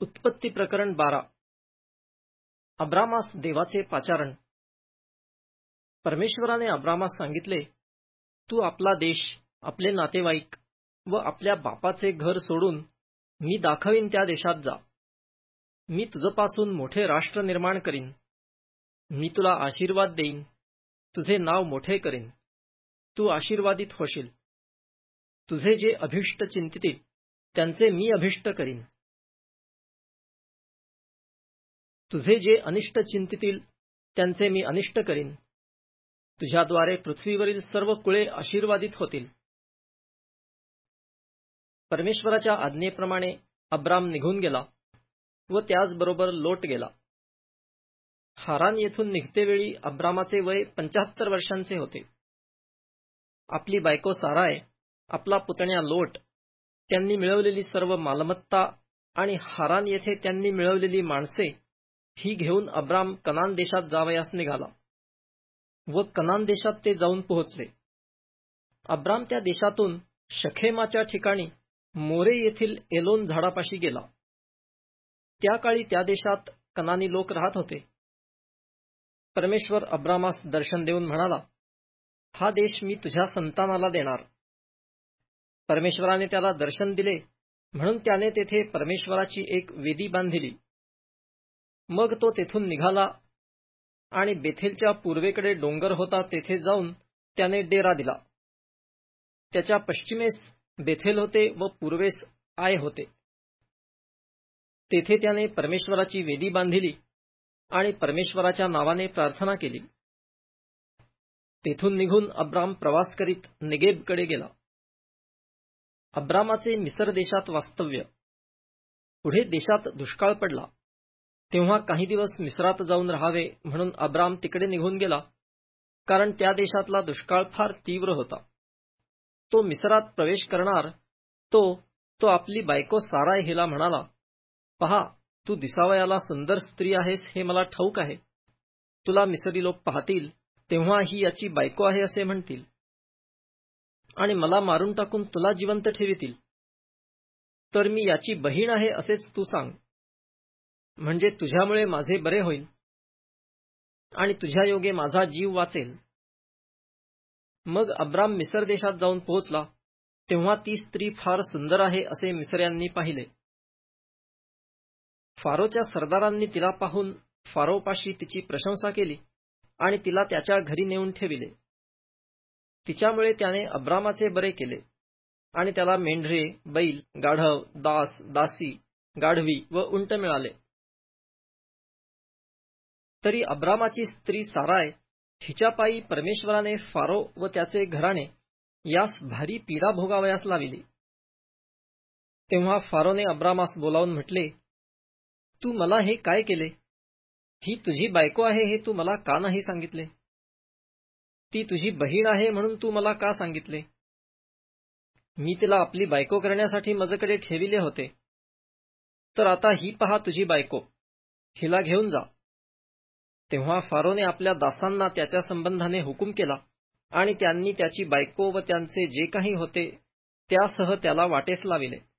उत्पत्ती प्रकरण 12. अब्रामास देवाचे पाचारण. परमेश्वराने अब्रामास सांगितले, तू आपला देश, आपले नातेवाईक व आपल्या बापाचे घर सोडून मी दाखवीन त्या देशात जा. मी तुझपासून मोठे राष्ट्र निर्माण करीन. मी तुला आशीर्वाद देईन, तुझे नाव मोठे करीन, तू आशीर्वादित होशील. तुझे जे अभिष्ट चिंतितील त्यांचे मी अभिष्ट करीन. तुझे जे अनिष्ट चिंतितील त्यांचे मी अनिष्ट करीन. तुझ्याद्वारे पृथ्वीवरील सर्व कुळे आशीर्वादित होतील. परमेश्वराच्या आज्ञेप्रमाणे अब्राम निघून गेला व त्याचबरोबर लोट गेला. हारान येथून निघतेवेळी अब्रामाचे वय 75 वर्षांचे होते. आपली बायको साराय, आपला पुतण्या लोट, त्यांनी मिळवलेली सर्व मालमत्ता आणि हारान येथे त्यांनी मिळवलेली माणसे ही घेऊन अब्राम कनान देशात जावयास निघाला व कनान देशात ते जाऊन पोहोचले. अब्राम त्या देशातून शखेमाच्या ठिकाणी मोरे येथील एलोन झाडापाशी गेला. त्या काळी त्या देशात कनानी लोक राहत होते. परमेश्वर अब्रामास दर्शन देऊन म्हणाला, हा देश मी तुझ्या संतानाला देणार. परमेश्वराने त्याला दर्शन दिले म्हणून त्याने तेथे परमेश्वराची एक वेदी बांधिली. मग तो तेथून निघाला आणि बेथेलच्या पूर्वेकडे डोंगर होता तेथे जाऊन त्याने डेरा दिला. त्याच्या पश्चिमेस बेथेल होते व पूर्वेस आय होते. तेथे त्याने परमेश्वराची वेदी बांधिली आणि परमेश्वराच्या नावाने प्रार्थना केली. तेथून निघून अब्राम प्रवास करीत नेगेबकडे गेला. अब्रामाचे मिस्र देशात वास्तव्य. पुढे देशात दुष्काळ पडला. तेव्हा काही दिवस मिस्रात जाऊन राहावे म्हणून अब्राम तिकडे निघून गेला, कारण त्या देशातला दुष्काळ फार तीव्र होता. तो मिस्रात प्रवेश करणार तो आपली बायको साराय हिला म्हणाला, पहा, तू दिसावयाला सुंदर स्त्री आहेस हे मला ठाऊक आहे. तुला मिस्री लोक पाहतील तेव्हा ही याची बायको आहे असे म्हणतील आणि मला मारून टाकून तुला जिवंत ठेवितील. तर मी याची बहीण आहे असेच तू सांग, म्हणजे तुझ्यामुळे माझे बरे होईल आणि तुझ्या योगे माझा जीव वाचेल. मग अब्राम मिस्र देशात जाऊन पोहोचला तेव्हा ती स्त्री फार सुंदर आहे असे मिस्र्यांनी पाहिले. फारोच्या सरदारांनी तिला पाहून फारोपाशी तिची प्रशंसा केली आणि तिला त्याच्या घरी नेऊन ठेविले. तिच्यामुळे त्याने अब्रामाचे बरे केले आणि त्याला मेंढरे, बैल, गाढव, दास, दासी, गाढवी व उंट मिळाले. तरी अब्रामाची स्त्री साराय हिच्या पायी परमेश्वराने फारो व त्याचे घराणे यास भारी पीडा भोगावयास लाविली. तेव्हा फारोने अब्रामास बोलावून म्हटले, तू मला हे काय केले? ही तुझी बायको आहे हे तू मला का नाही सांगितले? ती तुझी बहीण आहे म्हणून तू मला का सांगितले? मी तिला आपली बायको करण्यासाठी माझ्याकडे ठेविले होते. तर आता ही पहा तुझी बायको, हिला घेऊन जा. तेव्हा फारोने आपल्या दासांना त्याच्या संबंधाने हुकूम केला आणि त्यांनी त्याची बायको व त्यांचे जे काही होते त्यासह त्याला वाटेस लाविले.